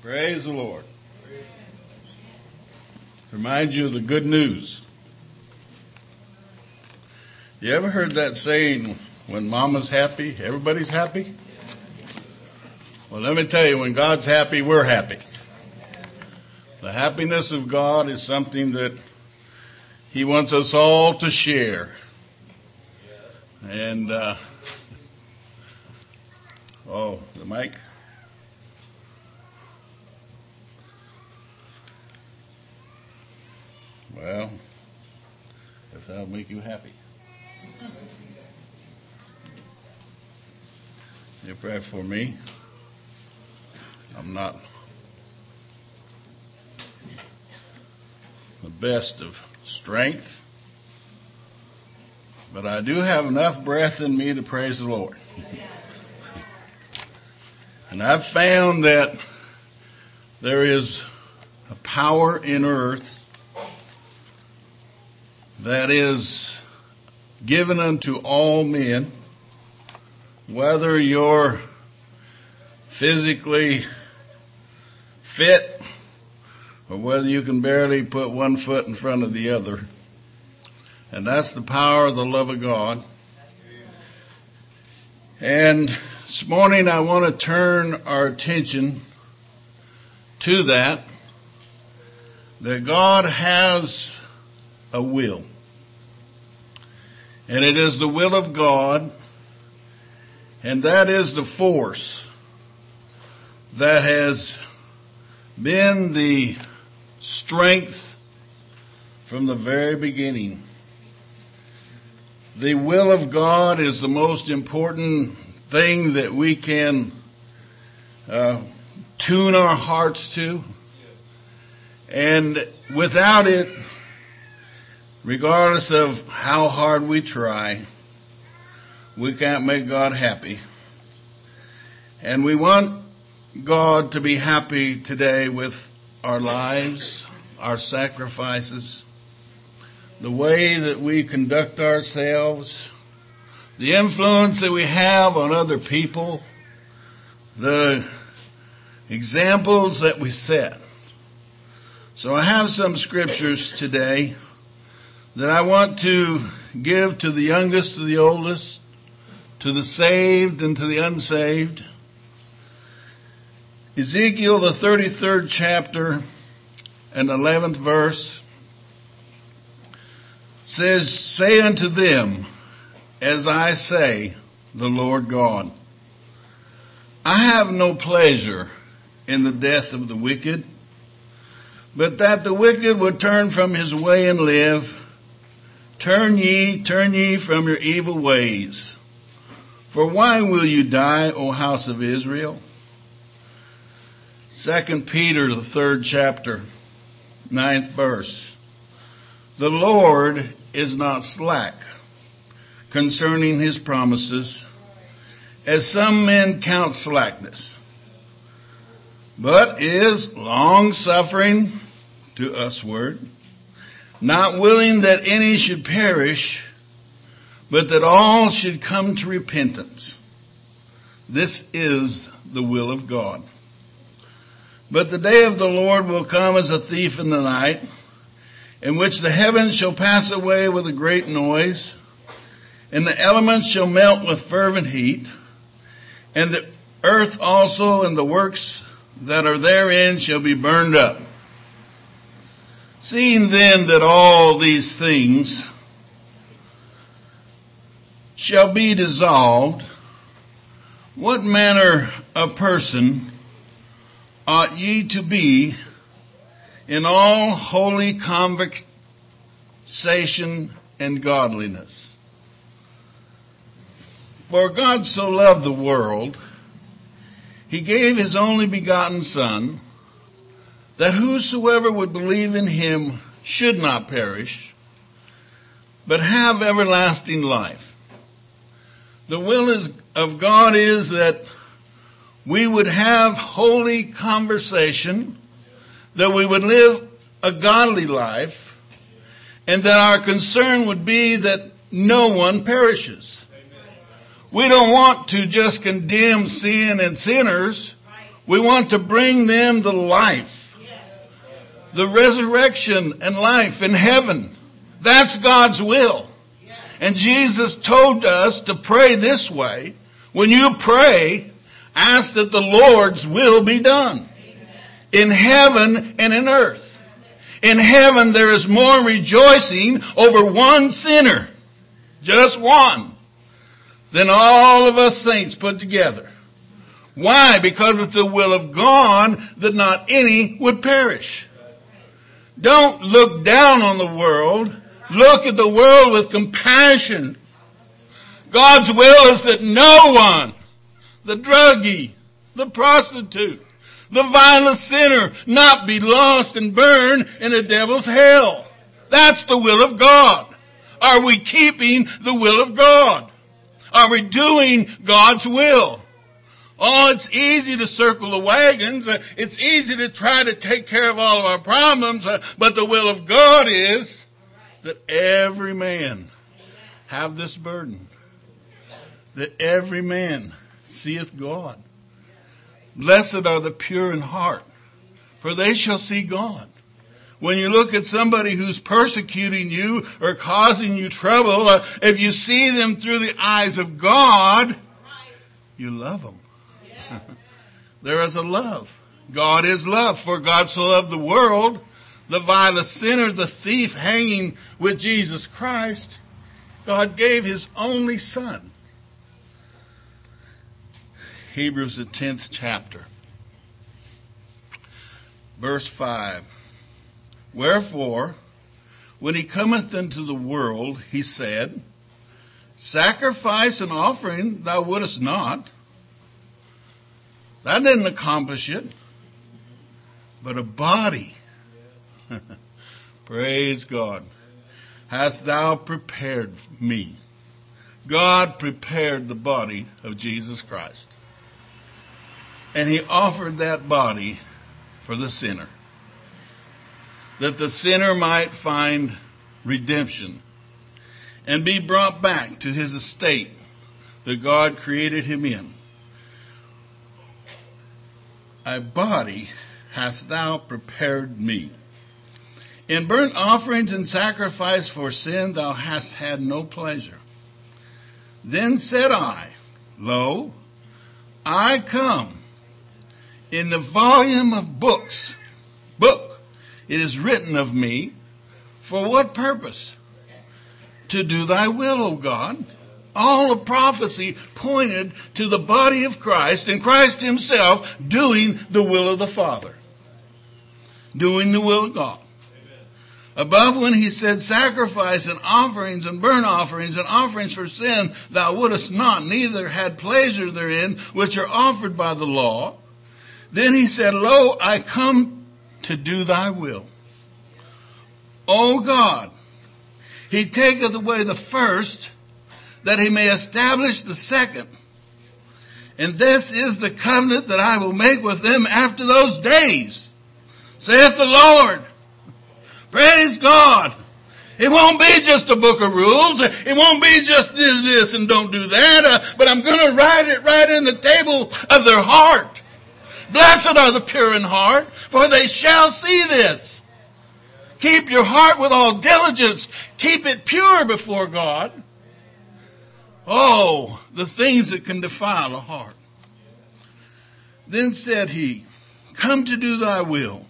Praise the Lord. Remind you of the good news. You ever heard that saying, when mama's happy, everybody's happy? Well, let me tell you, when God's happy, we're happy. The happiness of God is something that He wants us all to share. And, the mic. Well, if that'll make you happy. You pray for me. I'm not the best of strength, but I do have enough breath in me to praise the Lord. And I've found that there is a power in earth that is given unto all men, whether you're physically fit or whether you can barely put one foot in front of the other. And that's the power of the love of God. And this morning I want to turn our attention to that God has a will. And it is the will of God, and that is the force that has been the strength from the very beginning. The will of God is the most important thing that we can tune our hearts to. And without it, regardless of how hard we try, we can't make God happy. And we want God to be happy today with our lives, our sacrifices, the way that we conduct ourselves, the influence that we have on other people, the examples that we set. So I have some scriptures today that I want to give to the youngest, to the oldest, to the saved and to the unsaved. Ezekiel, the 33rd chapter and 11th verse says, "Say unto them, as I say, the Lord God, I have no pleasure in the death of the wicked, but that the wicked would turn from his way and live. Turn ye from your evil ways. For why will you die, O house of Israel?" 2 Peter, the 3rd chapter, 9th verse. "The Lord is not slack concerning his promises, as some men count slackness, but is long-suffering to usward, not willing that any should perish, but that all should come to repentance. This is the will of God. But the day of the Lord will come as a thief in the night, in which the heavens shall pass away with a great noise, and the elements shall melt with fervent heat, and the earth also and the works that are therein shall be burned up. Seeing then that all these things shall be dissolved, what manner of person ought ye to be in all holy conversation and godliness? For God so loved the world, he gave his only begotten Son, that whosoever would believe in him should not perish, but have everlasting life. The will of God is that we would have holy conversation, that we would live a godly life, and that our concern would be that no one perishes. We don't want to just condemn sin and sinners. We want to bring them the life, the resurrection and life in heaven. That's God's will. And Jesus told us to pray this way. When you pray, ask that the Lord's will be done in heaven and in earth. In heaven there is more rejoicing over one sinner, just one, than all of us saints put together. Why? Because it's the will of God that not any would perish. Don't look down on the world. Look at the world with compassion. God's will is that no one, the druggie, the prostitute, the violent sinner, not be lost and burned in the devil's hell. That's the will of God. Are we keeping the will of God? Are we doing God's will? Oh, it's easy to circle the wagons. It's easy to try to take care of all of our problems. But the will of God is that every man have this burden. That every man seeth God. Blessed are the pure in heart, for they shall see God. When you look at somebody who's persecuting you or causing you trouble, if you see them through the eyes of God, you love them. There is a love. God is love. For God so loved the world, the vilest sinner, the thief hanging with Jesus Christ, God gave his only Son. Hebrews the 10th chapter. Verse 5. Wherefore, when he cometh into the world, he said, Sacrifice and offering thou wouldest not. That didn't accomplish it. But a body, praise God, hast thou prepared me. God prepared the body of Jesus Christ. And he offered that body for the sinner, that the sinner might find redemption and be brought back to his estate that God created him in. A body hast thou prepared me. In burnt offerings and sacrifice for sin thou hast had no pleasure. Then said I, Lo, I come. In the volume of books, it is written of me, for what purpose? To do thy will, O God. All of prophecy pointed to the body of Christ and Christ himself doing the will of the Father. Doing the will of God. Above when he said sacrifice and offerings and burnt offerings and offerings for sin thou wouldest not, neither had pleasure therein, which are offered by the law. Then he said, Lo, I come to do thy will. O God, he taketh away the first, that he may establish the second. And this is the covenant that I will make with them after those days, saith the Lord. Praise God. It won't be just a book of rules. It won't be just this and don't do that. But I'm going to write it right in the table of their heart. Blessed are the pure in heart, for they shall see this. Keep your heart with all diligence. Keep it pure before God. Oh, the things that can defile a heart. Then said he, Come to do thy will.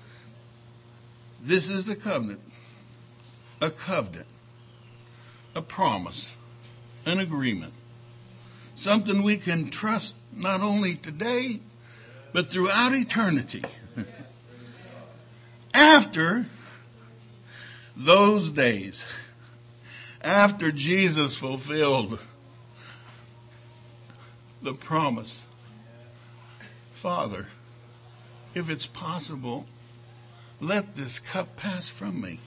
This is the covenant. A covenant. A promise. An agreement. Something we can trust not only today, but throughout eternity. After those days, after Jesus fulfilled the promise, Father, if it's possible, let this cup pass from me.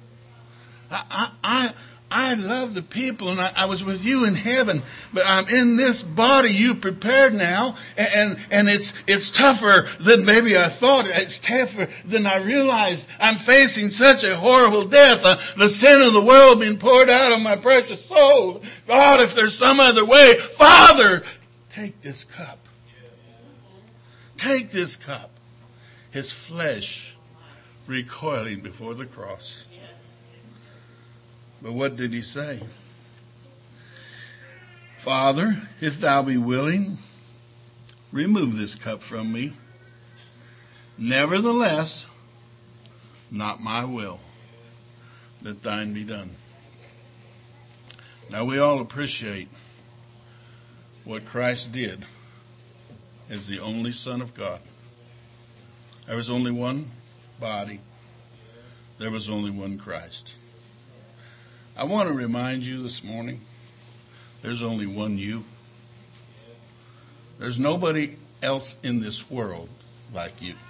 I love the people, and I was with you in heaven, but I'm in this body you prepared now, and it's tougher than maybe I thought. It's tougher than I realized. I'm facing such a horrible death. The sin of the world being poured out on my precious soul. God, if there's some other way, Father, take this cup. Take this cup. His flesh recoiling before the cross. But what did he say? Father, if thou be willing, remove this cup from me. Nevertheless, not my will, but thine be done. Now we all appreciate what Christ did as the only Son of God. There was only one body. There was only one Christ. I want to remind you this morning, there's only one you. There's nobody else in this world like you.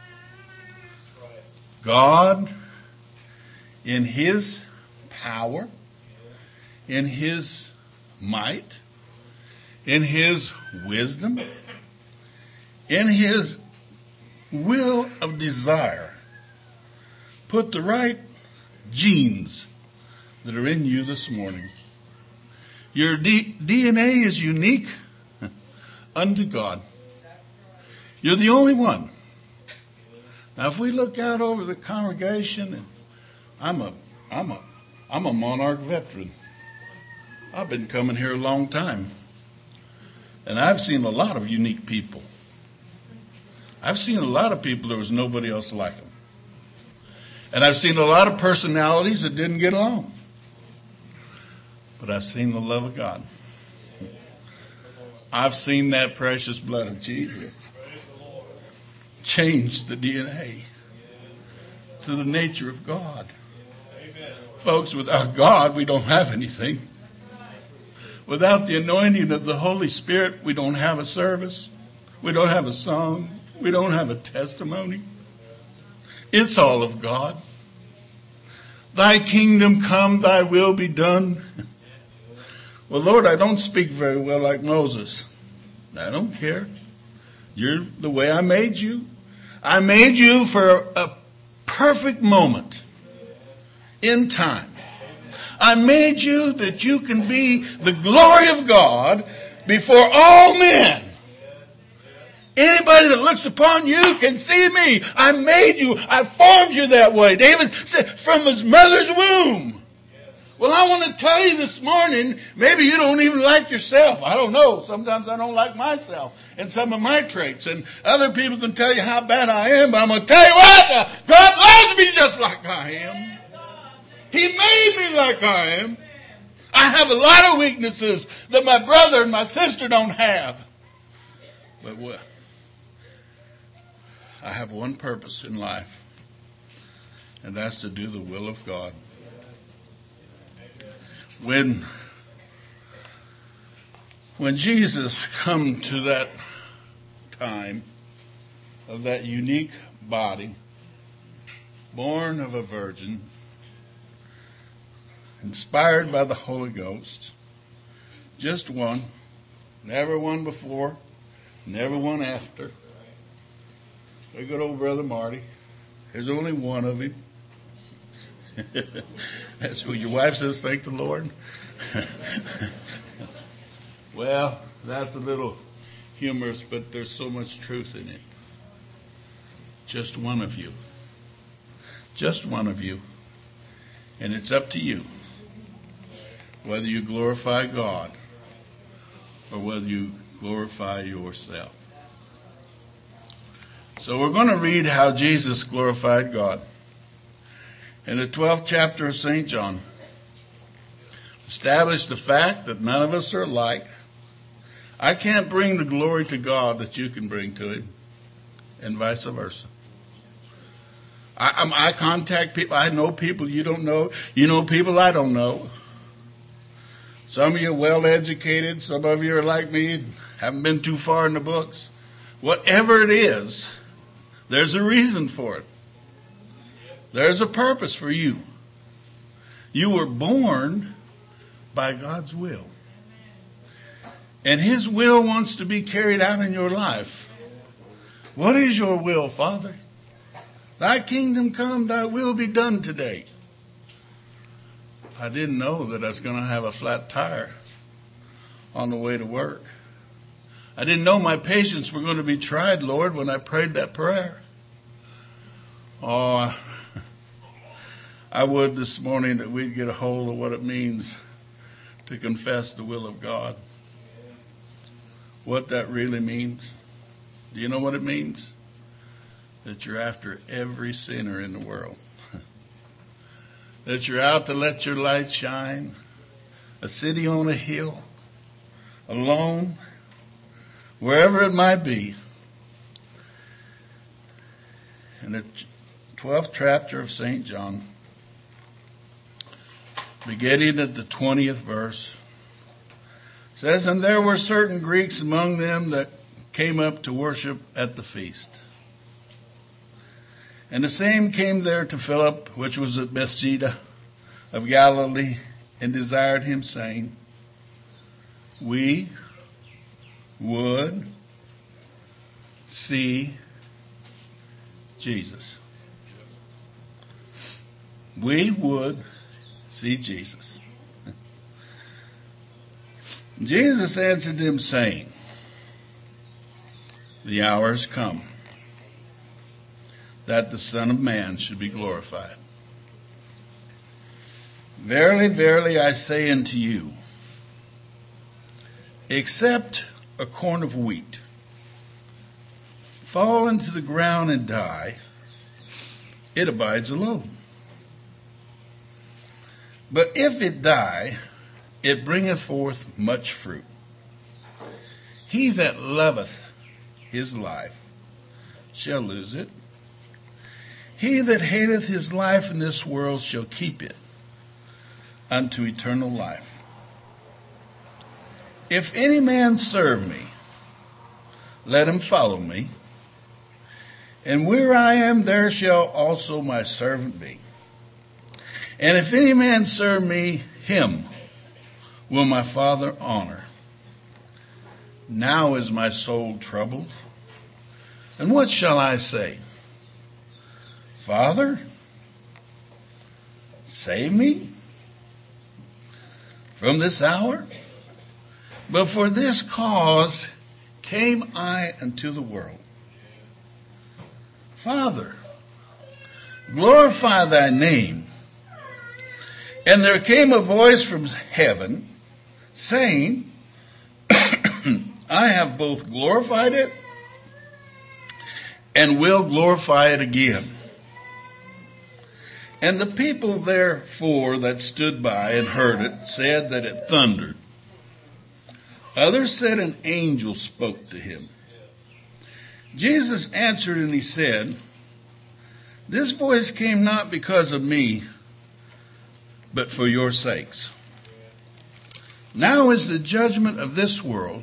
God, in his power, in his might, in his wisdom, in his will of desire, put the right genes that are in you this morning. Your DNA is unique unto God. You're the only one. Now, if we look out over the congregation, and I'm a Monarch veteran. I've been coming here a long time, and I've seen a lot of unique people. I've seen a lot of people there was nobody else like them, and I've seen a lot of personalities that didn't get along. But I've seen the love of God. I've seen that precious blood of Jesus change the DNA to the nature of God. Folks, without God, we don't have anything. Without the anointing of the Holy Spirit, we don't have a service. We don't have a song. We don't have a testimony. It's all of God. Thy kingdom come, thy will be done. Well, Lord, I don't speak very well like Moses. I don't care. You're the way I made you. I made you for a perfect moment in time. I made you that you can be the glory of God before all men. Anybody that looks upon you can see me. I made you. I formed you that way. David said, from his mother's womb. Well, I want to tell you this morning, maybe you don't even like yourself. I don't know. Sometimes I don't like myself and some of my traits. And other people can tell you how bad I am. But I'm going to tell you what, God loves me just like I am. He made me like I am. I have a lot of weaknesses that my brother and my sister don't have. But what? I have one purpose in life, and that's to do the will of God. When Jesus come to that time of that unique body, born of a virgin, inspired by the Holy Ghost, just one, never one before, never one after. Our good old brother Marty, there's only one of him. That's what your wife says, thank the Lord. Well, that's a little humorous, but there's so much truth in it. Just one of you. Just one of you. And it's up to you whether you glorify God or whether you glorify yourself. So we're going to read how Jesus glorified God. In the 12th chapter of St. John, established the fact that none of us are alike. I can't bring the glory to God that you can bring to him, and vice versa. I contact people. I know people you don't know. You know people I don't know. Some of you are well educated. Some of you are like me, haven't been too far in the books. Whatever it is, there's a reason for it. There's a purpose for you. You were born by God's will. And his will wants to be carried out in your life. What is your will, Father? Thy kingdom come, thy will be done today. I didn't know that I was going to have a flat tire on the way to work. I didn't know my patience were going to be tried, Lord, when I prayed that prayer. Oh, I would this morning that we'd get a hold of what it means to confess the will of God. What that really means. Do you know what it means? That you're after every sinner in the world. That you're out to let your light shine. A city on a hill. Alone. Wherever it might be. In the 12th chapter of St. John, beginning at the 20th verse, says, "And there were certain Greeks among them that came up to worship at the feast. And the same came there to Philip, which was at Bethsaida of Galilee, and desired him, saying, We would see Jesus." We would see Jesus. Jesus answered them, saying, "The hour is come, that the Son of Man should be glorified. Verily, verily, I say unto you, except a corn of wheat fall into the ground and die, it abides alone. But if it die, it bringeth forth much fruit. He that loveth his life shall lose it. He that hateth his life in this world shall keep it unto eternal life. If any man serve me, let him follow me. And where I am, there shall also my servant be. And if any man serve me, him will my Father honor. Now is my soul troubled. And what shall I say? Father, save me from this hour? But for this cause came I unto the world. Father, glorify thy name. And there came a voice from heaven, saying, I have both glorified it and will glorify it again. And the people therefore that stood by and heard it said that it thundered. Others said an angel spoke to him. Jesus answered and he said, This voice came not because of me, but for your sakes. Now is the judgment of this world.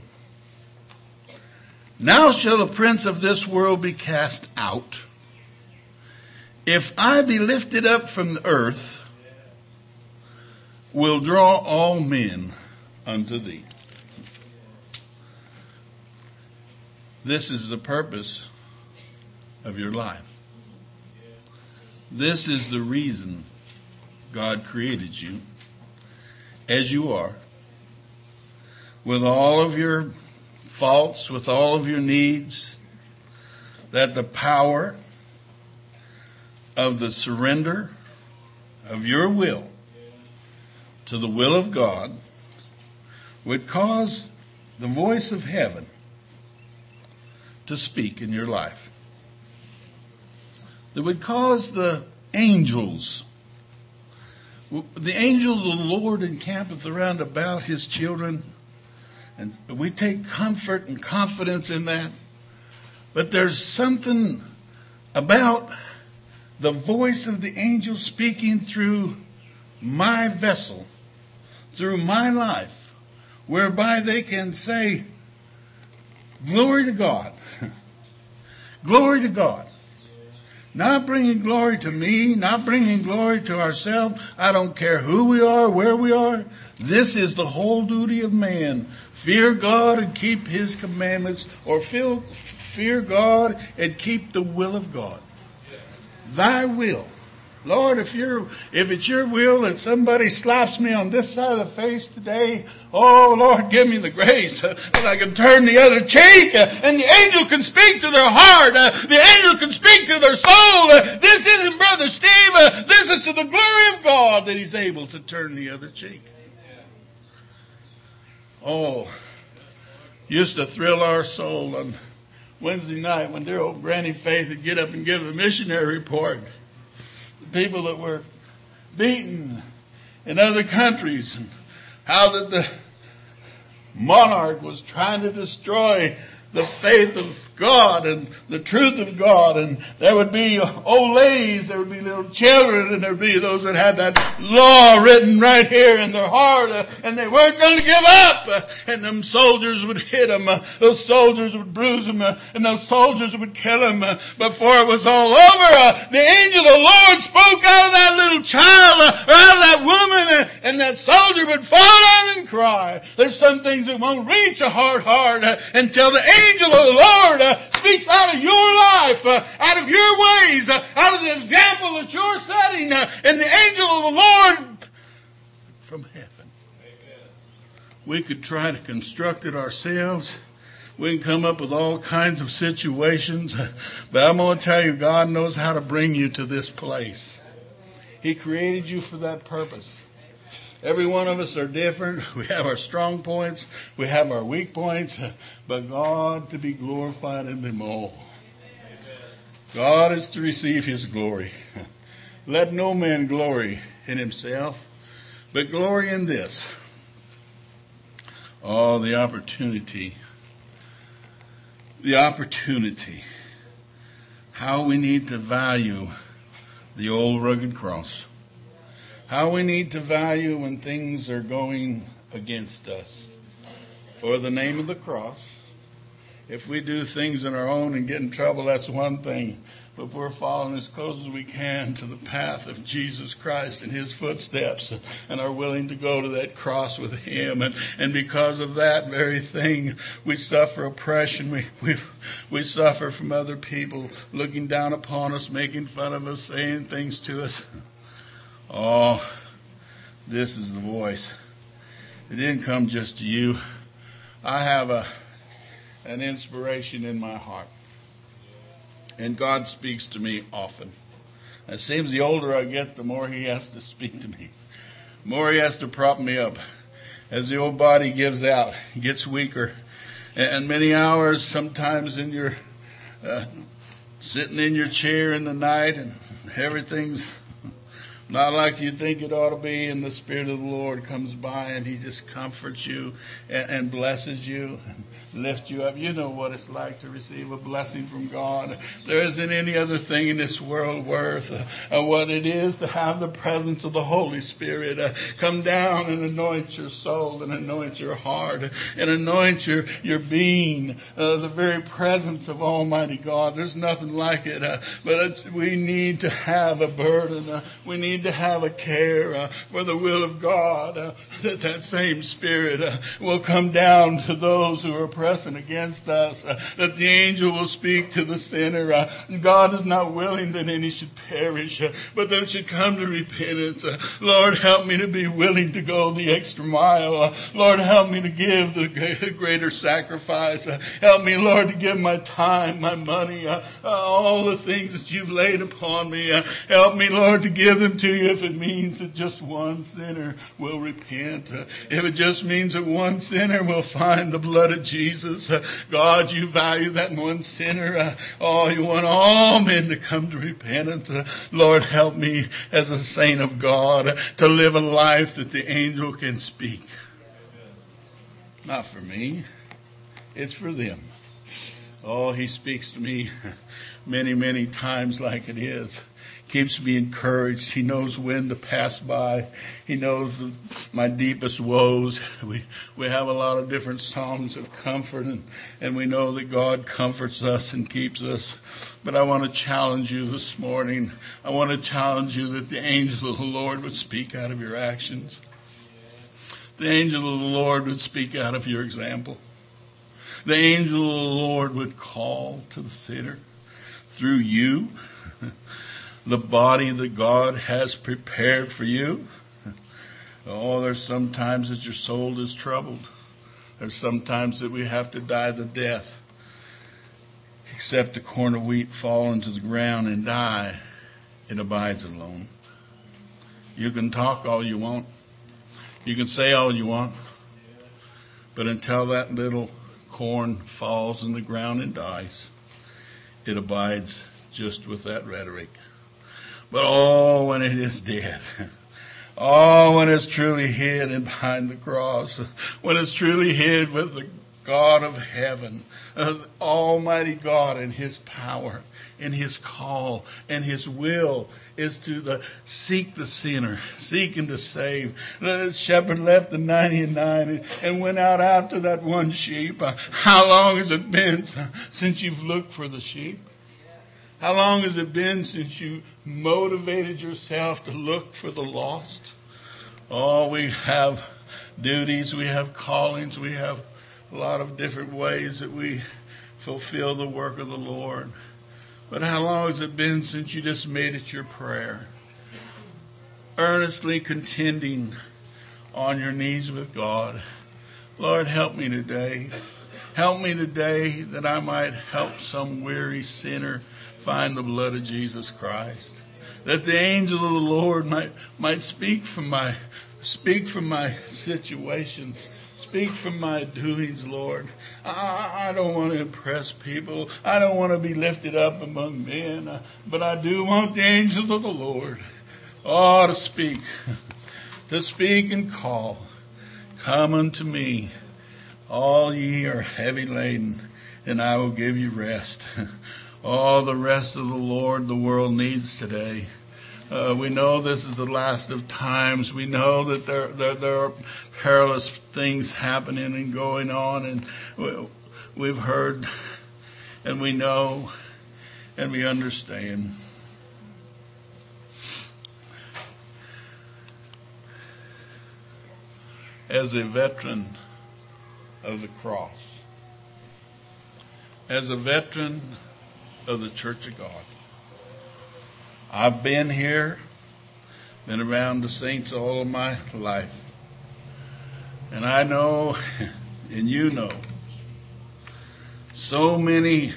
Now shall the prince of this world be cast out. If I be lifted up from the earth, will draw all men unto thee. This is the purpose of your life. This is the reason God created you as you are, with all of your faults, with all of your needs, that the power of the surrender of your will to the will of God would cause the voice of heaven to speak in your life. That would cause the angels of the Lord encampeth around about his children. And we take comfort and confidence in that. But there's something about the voice of the angel speaking through my vessel, through my life, whereby they can say, glory to God. Glory to God. Not bringing glory to me, not bringing glory to ourselves. I don't care who we are, where we are. This is the whole duty of man. Fear God and keep his commandments, or fear God and keep the will of God. Thy will Lord, if it's your will that somebody slaps me on this side of the face today, oh Lord, give me the grace that I can turn the other cheek, and the angel can speak to their heart. The angel can speak to their soul. This isn't Brother Steve. This is to the glory of God that he's able to turn the other cheek. Oh, used to thrill our soul on Wednesday night when dear old Granny Faith would get up and give the missionary report. People that were beaten in other countries, and how that the monarch was trying to destroy the faith of God and the truth of God. And there would be old ladies, there would be little children, and there would be those that had that law written right here in their heart, and they weren't going to give up. And them soldiers would hit them, those soldiers would bruise them, and those soldiers would kill them. Before it was all over, the angel of the Lord spoke out of that little child, or out of that woman, and that soldier would fall down and cry. There's some things that won't reach a heart until the angel of the Lord speaks out of your life, out of your ways, out of the example that you're setting, and the angel of the Lord from heaven. Amen. We could try to construct it ourselves. We can come up with all kinds of situations, but I'm going to tell you, God knows how to bring you to this place. He created you for that purpose. Every one of us are different. We have our strong points. We have our weak points. But God to be glorified in them all. God is to receive His glory. Let no man glory in himself, but glory in this. Oh, the opportunity. The opportunity. How we need to value the old rugged cross. How we need to value when things are going against us. For the name of the cross. If we do things on our own and get in trouble, that's one thing. But if we're following as close as we can to the path of Jesus Christ and His footsteps, and are willing to go to that cross with Him, and because of that very thing, we suffer oppression. We suffer from other people looking down upon us, making fun of us, saying things to us. Oh, this is the voice. It didn't come just to you. I have an inspiration in my heart. And God speaks to me often. It seems the older I get, the more He has to speak to me. The more He has to prop me up. As the old body gives out, gets weaker. And many hours, sometimes in your sitting in your chair in the night, and everything's not like you think it ought to be, and the Spirit of the Lord comes by and He just comforts you and blesses you and lifts you up. You know what it's like to receive a blessing from God. There isn't any other thing in this world worth what it is to have the presence of the Holy Spirit come down and anoint your soul and anoint your heart and anoint your being. The very presence of Almighty God. There's nothing like it. But we need to have a burden. We need to have a care for the will of God. That same Spirit will come down to those who are pressing against us. That the angel will speak to the sinner. God is not willing that any should perish, but that should come to repentance. Lord, help me to be willing to go the extra mile. Lord, help me to give the greater sacrifice. Help me, Lord, to give my time, my money, all the things that you've laid upon me. Help me, Lord, to give them to you if it means that just one sinner will repent. If it just means that one sinner will find the blood of Jesus. God, you value that one sinner. Oh, you want all men to come to repentance. Lord, help me as a saint of God to live a life that the angel can speak. Not for me. It's for them. Oh, He speaks to me many, many times like it is. Keeps me encouraged. He knows when to pass by. He knows my deepest woes. We have a lot of different songs of comfort, and we know that God comforts us and keeps us. But I want to challenge you this morning. I want to challenge you that the angel of the Lord would speak out of your actions. The angel of the Lord would speak out of your example. The angel of the Lord would call to the sinner through you. the body that God has prepared for you. Oh, there's sometimes that your soul is troubled. There's sometimes that we have to die the death. Except the corn of wheat fall into the ground and die, it abides alone. You can talk all you want. You can say all you want. But until that little corn falls in the ground and dies, it abides just with that rhetoric. But oh, when it is dead, oh, when it's truly hid in behind the cross, when it's truly hid with the God of heaven, Almighty God, and His power and His call and His will is to seek the sinner, seek and to save. The shepherd left the 99 and went out after that one sheep. How long has it been since you've looked for the sheep? How long has it been since you motivated yourself to look for the lost? Oh, we have duties, we have callings, we have a lot of different ways that we fulfill the work of the Lord. But how long has it been since you just made it your prayer? Earnestly contending on your knees with God. Lord, help me today. Help me today that I might help some weary sinner find the blood of Jesus Christ. That the angel of the Lord might speak from my situations. Speak from my doings, Lord. I don't want to impress people. I don't want to be lifted up among men. But I do want the angels of the Lord, to speak. To speak and call. Come unto me, all ye are heavy laden, and I will give you rest. All the rest of the Lord the world needs today. We know this is the last of times. We know that there are perilous things happening and going on, and we've heard, and we know, and we understand. As a veteran of the cross, as a veteran of the Church of God, I've been here, been around the saints all of my life. And I know, and you know, so many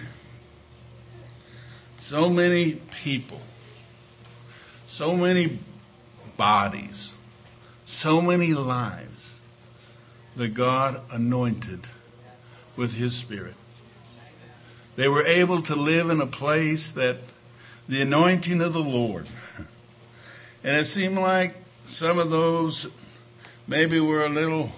people, so many bodies, so many lives that God anointed with His Spirit. They were able to live in a place that the anointing of the Lord. And it seemed like some of those maybe were a little,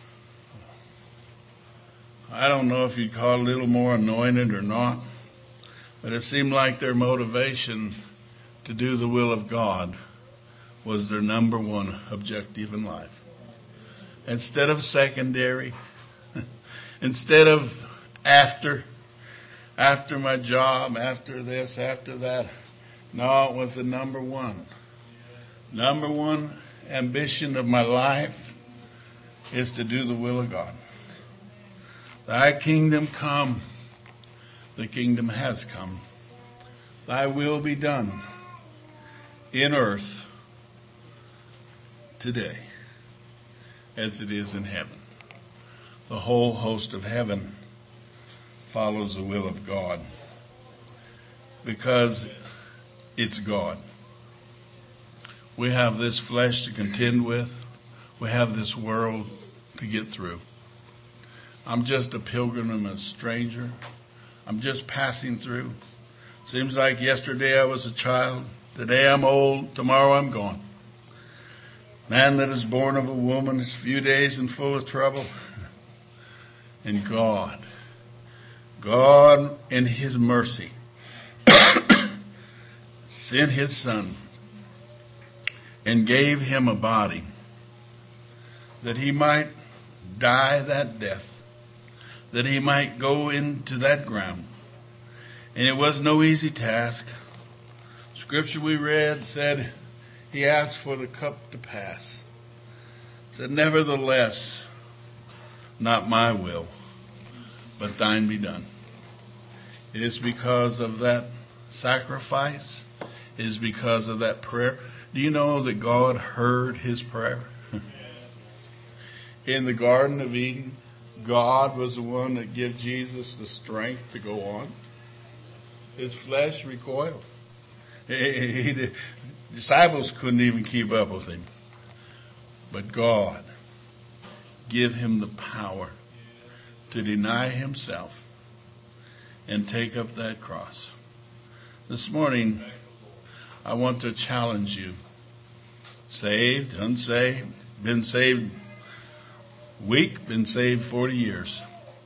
I don't know if you'd call it a little more anointed or not, but it seemed like their motivation to do the will of God was their number one objective in life. Instead of secondary, instead of after my job, after this, after that. No, it was the number one. Number one ambition of my life is to do the will of God. Thy kingdom come. The kingdom has come. Thy will be done in earth today as it is in heaven. The whole host of heaven follows the will of God because it's God. We have this flesh to contend with. We have this world to get through. I'm just a pilgrim and a stranger. I'm just passing through. Seems like yesterday I was a child. Today I'm old. Tomorrow I'm gone. Man that is born of a woman is few days and full of trouble. And God in His mercy sent His Son and gave Him a body that He might die that death, that He might go into that ground. And it was no easy task. Scripture we read said He asked for the cup to pass. It said, nevertheless, not my will, but thine be done. It is because of that sacrifice. is because of that prayer. Do you know that God heard his prayer? In the Garden of Eden, God was the one that gave Jesus the strength to go on. His flesh recoiled. Disciples couldn't even keep up with him. But God gave him the power to deny himself and take up that cross. This morning, I want to challenge you. Saved, unsaved, been saved week, been saved 40 years.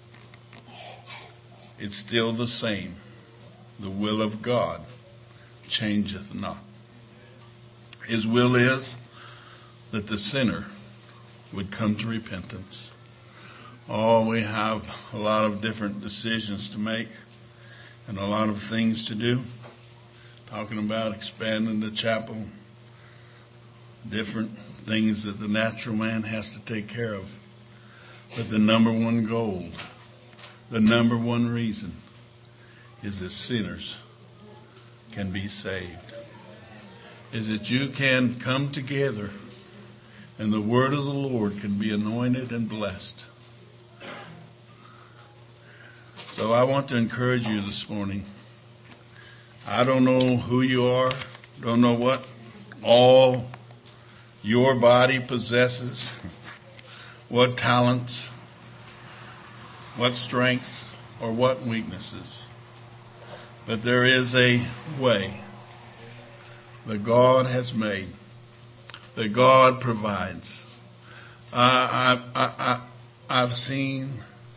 It's still the same. The will of God changeth not. His will is that the sinner would come to repentance. Oh, we have a lot of different decisions to make and a lot of things to do. Talking about expanding the chapel, different things that the natural man has to take care of. But the number one goal, the number one reason is that sinners can be saved. Is that you can come together and the word of the Lord can be anointed and blessed. So I want to encourage you this morning. I don't know who you are, don't know what all your body possesses, what talents, what strengths, or what weaknesses. But there is a way that God has made, that God provides. I've seen,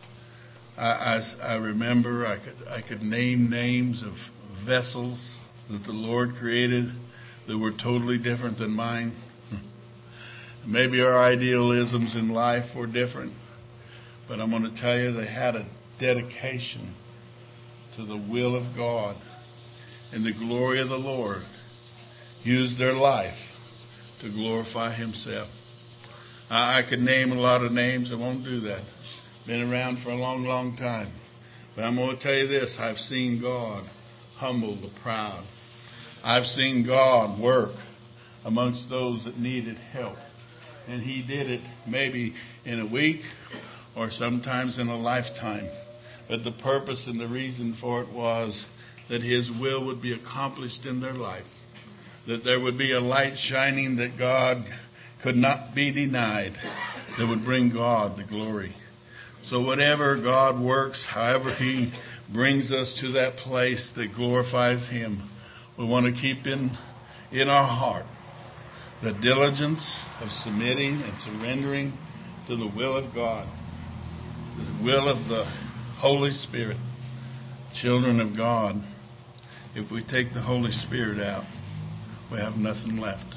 I remember, I could name names of vessels that the Lord created that were totally different than mine. Maybe our idealisms in life were different, but I'm going to tell you they had a dedication to the will of God and the glory of the Lord. Used their life to glorify himself. I could name a lot of names. I won't do that. Been around for a long, long time. But I'm going to tell you this. I've seen God humble the proud. I've seen God work amongst those that needed help. And he did it maybe in a week or sometimes in a lifetime. But the purpose and the reason for it was that his will would be accomplished in their life. That there would be a light shining that God could not be denied, that would bring God the glory. So whatever God works, however he brings us to that place that glorifies him, we want to keep in our heart the diligence of submitting and surrendering to the will of God, the will of the Holy Spirit. Children of God, if we take the Holy Spirit out, we have nothing left.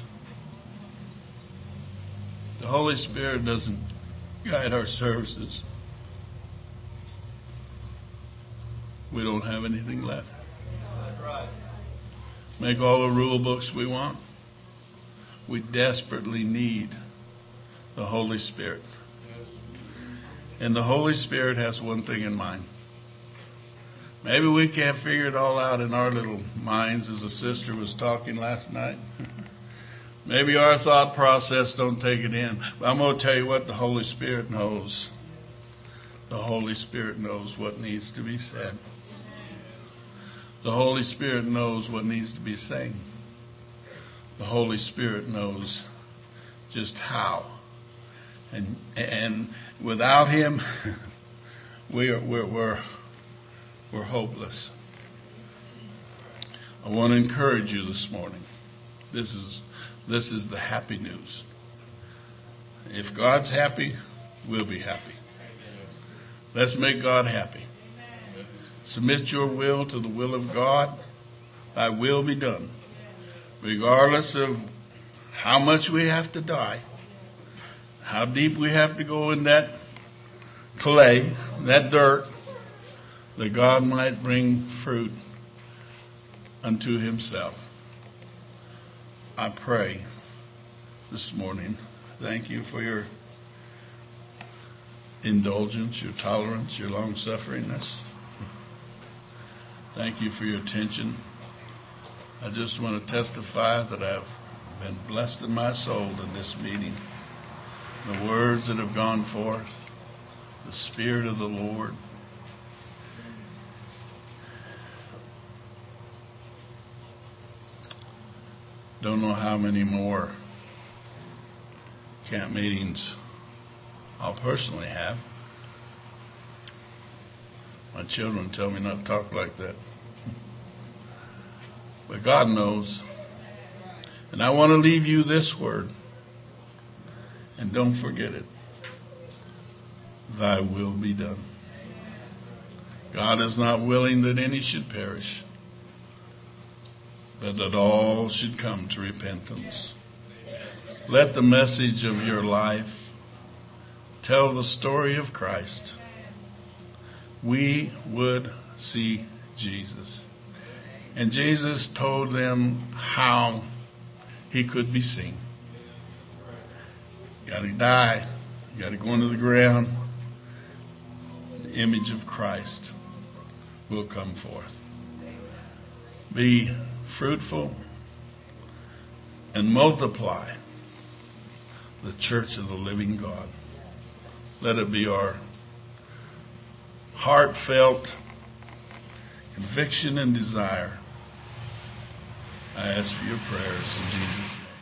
The Holy Spirit doesn't guide our services. We don't have anything left. Make all the rule books we want. We desperately need the Holy Spirit. And the Holy Spirit has one thing in mind. Maybe we can't figure it all out in our little minds, as a sister was talking last night. Maybe our thought process don't take it in. But I'm going to tell you what the Holy Spirit knows. The Holy Spirit knows what needs to be said. The Holy Spirit knows what needs to be said. The Holy Spirit knows just how. And without him, we're hopeless. I want to encourage you this morning. This is the happy news. If God's happy, we'll be happy. Let's make God happy. Submit your will to the will of God. Thy will be done. Regardless of how much we have to die, how deep we have to go in that clay, that dirt, that God might bring fruit unto himself. I pray this morning, thank you for your indulgence, your tolerance, your long-sufferingness. Thank you for your attention. I just want to testify that I've been blessed in my soul in this meeting. The words that have gone forth, the Spirit of the Lord. Don't know how many more camp meetings I'll personally have. My children tell me not to talk like that. But God knows. And I want to leave you this word. And don't forget it. Thy will be done. God is not willing that any should perish, but that all should come to repentance. Let the message of your life tell the story of Christ. We would see Jesus. And Jesus told them how he could be seen. You got to die. You got to go into the ground. The image of Christ will come forth. Be fruitful and multiply the church of the living God. Let it be our heartfelt conviction and desire. I ask for your prayers in Jesus' name.